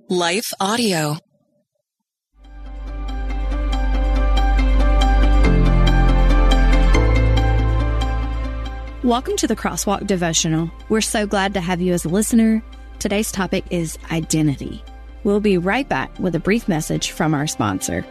Life Audio. Welcome to the Crosswalk Devotional. We're so glad to have you as a listener. Today's topic is identity. We'll be right back with a brief message from our sponsor.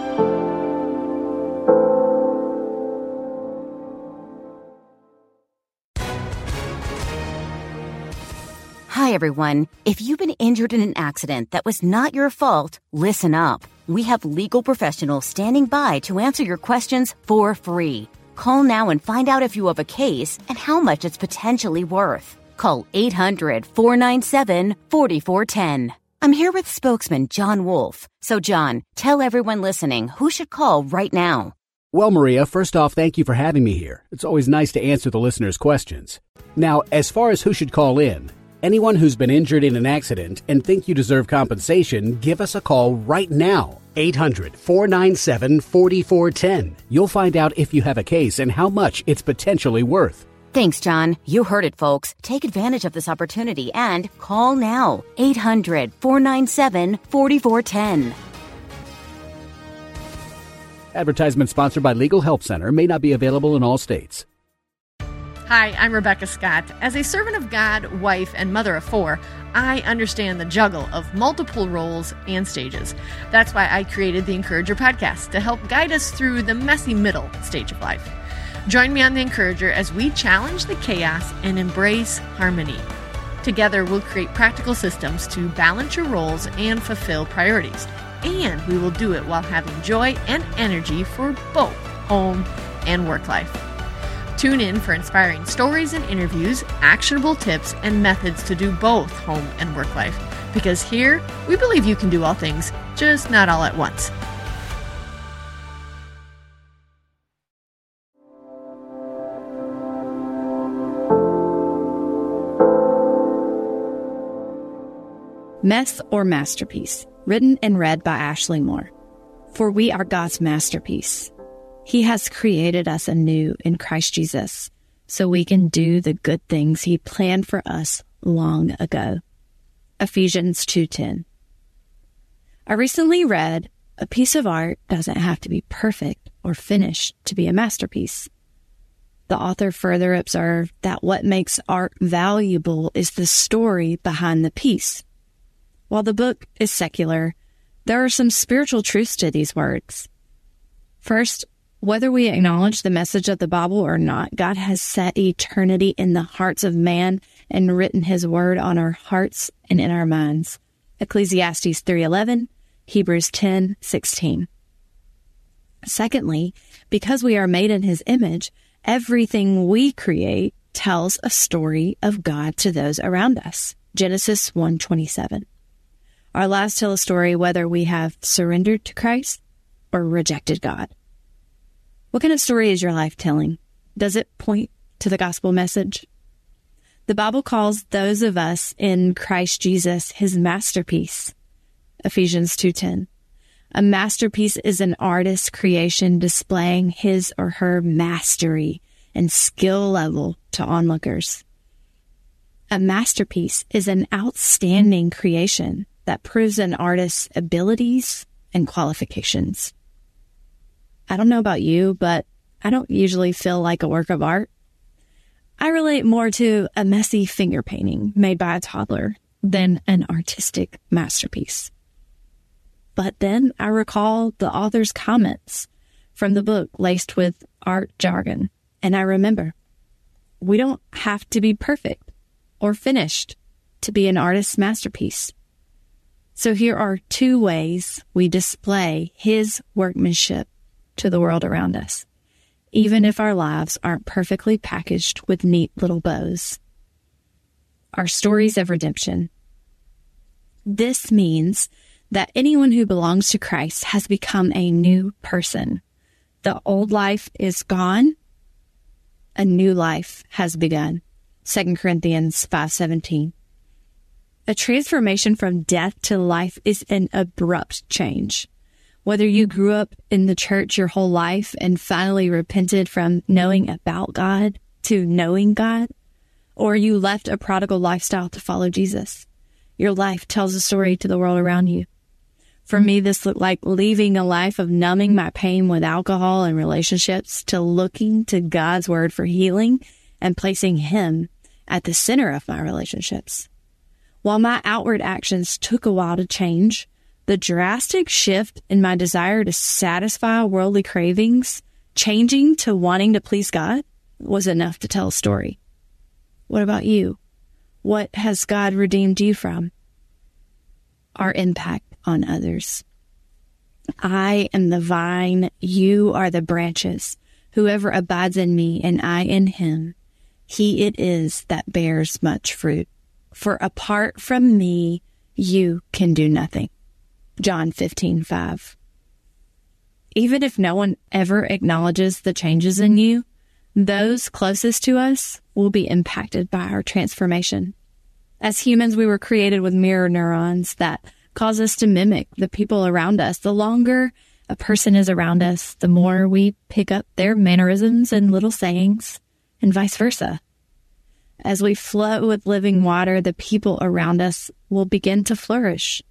Hi, everyone. If you've been injured in an accident that was not your fault, listen up. We have legal professionals standing by to answer your questions for free. Call now and find out if you have a case and how much it's potentially worth. Call 800-497-4410. I'm here with spokesman John Wolf. So, John, tell everyone listening who should call right now. Well, Maria, first off, thank you for having me here. It's always nice to answer the listeners' questions. Now, as far as who should call in, anyone who's been injured in an accident and think you deserve compensation, give us a call right now. 800-497-4410. You'll find out if you have a case and how much it's potentially worth. Thanks, John. You heard it, folks. Take advantage of this opportunity and call now. 800-497-4410. Advertisement sponsored by Legal Help Center. May not be available in all states. Hi, I'm Rebecca Scott. As a servant of God, wife, and mother of four, I understand the juggle of multiple roles and stages. That's why I created the Encourager podcast to help guide us through the messy middle stage of life. Join me on the Encourager as we challenge the chaos and embrace harmony. Together, we'll create practical systems to balance your roles and fulfill priorities. And we will do it while having joy and energy for both home and work life. Tune in for inspiring stories and interviews, actionable tips, and methods to do both home and work life. Because here, we believe you can do all things, just not all at once. Mess or Masterpiece, written and read by Ashley Moore. For we are God's masterpiece. He has created us anew in Christ Jesus, so we can do the good things He planned for us long ago. Ephesians 2:10. I recently read, a piece of art doesn't have to be perfect or finished to be a masterpiece. The author further observed that what makes art valuable is the story behind the piece. While the book is secular, there are some spiritual truths to these words. First, whether we acknowledge the message of the Bible or not, God has set eternity in the hearts of man and written His word on our hearts and in our minds. Ecclesiastes 3:11, Hebrews 10:16. Secondly, because we are made in His image, everything we create tells a story of God to those around us. Genesis 1:27. Our lives tell a story whether we have surrendered to Christ or rejected God. What kind of story is your life telling? Does it point to the gospel message? The Bible calls those of us in Christ Jesus His masterpiece. Ephesians 2:10. A masterpiece is an artist's creation displaying his or her mastery and skill level to onlookers. A masterpiece is an outstanding creation that proves an artist's abilities and qualifications. I don't know about you, but I don't usually feel like a work of art. I relate more to a messy finger painting made by a toddler than an artistic masterpiece. But then I recall the author's comments from the book laced with art jargon, and I remember, we don't have to be perfect or finished to be an artist's masterpiece. So here are two ways we display His workmanship to the world around us, even if our lives aren't perfectly packaged with neat little bows. Our stories of redemption. This means that anyone who belongs to Christ has become a new person. The old life is gone. A new life has begun. 2 Corinthians 5:17. A transformation from death to life is an abrupt change. Whether you grew up in the church your whole life and finally repented from knowing about God to knowing God, or you left a prodigal lifestyle to follow Jesus, Your life tells a story to the world around you. For me, this looked like leaving a life of numbing my pain with alcohol and relationships to looking to God's word for healing and placing Him at the center of my relationships. While my outward actions took a while to change, the drastic shift in my desire to satisfy worldly cravings, changing to wanting to please God, was enough to tell a story. What about you? What has God redeemed you from? Our impact on others. I am the vine, you are the branches. Whoever abides in me and I in him, he it is that bears much fruit. For apart from me, you can do nothing. John 15:5. Even if no one ever acknowledges the changes in you, those closest to us will be impacted by our transformation. As humans, we were created with mirror neurons that cause us to mimic the people around us. The longer a person is around us, the more we pick up their mannerisms and little sayings, and vice versa. As we flow with living water, the people around us will begin to flourish.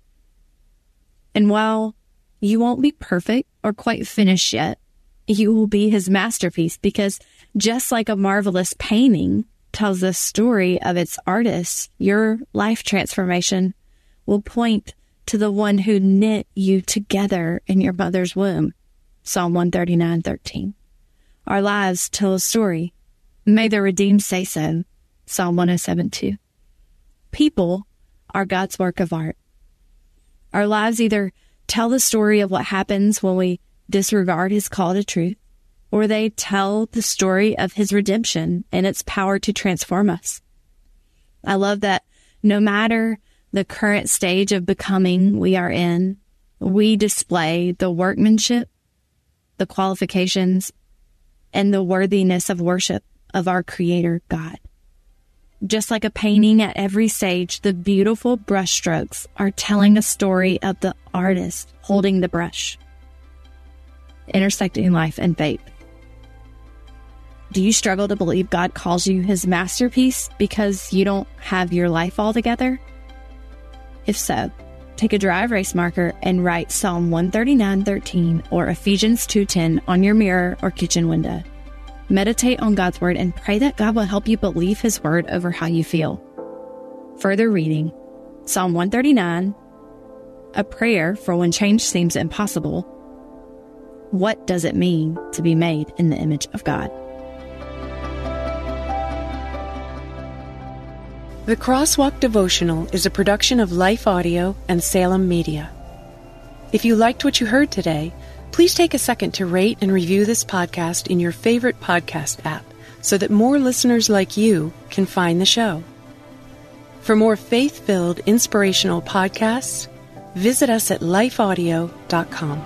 And while you won't be perfect or quite finished yet, you will be his masterpiece, because just like a marvelous painting tells the story of its artist, your life transformation will point to the one who knit you together in your mother's womb. Psalm 139:13. Our lives tell a story. May the redeemed say so. Psalm 107:2. People are God's work of art. Our lives either tell the story of what happens when we disregard his call to truth, or they tell the story of his redemption and its power to transform us. I love that no matter the current stage of becoming we are in, we display the workmanship, the qualifications, and the worthiness of worship of our Creator God. Just like a painting at every stage, the beautiful brushstrokes are telling a story of the artist holding the brush. Intersecting life and faith. Do you struggle to believe God calls you his masterpiece because you don't have your life all together? If so, take a dry erase marker and write Psalm 139:13 or Ephesians 2:10 on your mirror or kitchen window. Meditate on God's word and pray that God will help you believe his word over how you feel. Further reading, Psalm 139, a prayer for when change seems impossible. What does it mean to be made in the image of God? The Crosswalk Devotional is a production of Life Audio and Salem Media. If you liked what you heard today, please take a second to rate and review this podcast in your favorite podcast app so that more listeners like you can find the show. For more faith-filled, inspirational podcasts, visit us at lifeaudio.com.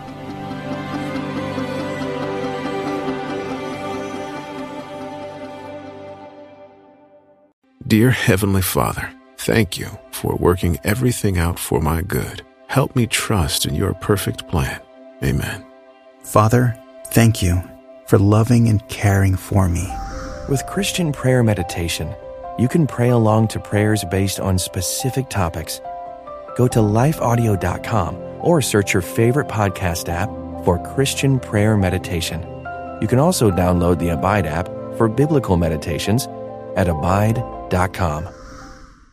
Dear Heavenly Father, thank you for working everything out for my good. Help me trust in your perfect plan. Amen. Father, thank you for loving and caring for me. With Christian Prayer Meditation, you can pray along to prayers based on specific topics. Go to lifeaudio.com or search your favorite podcast app for Christian Prayer Meditation. You can also download the Abide app for biblical meditations at abide.com.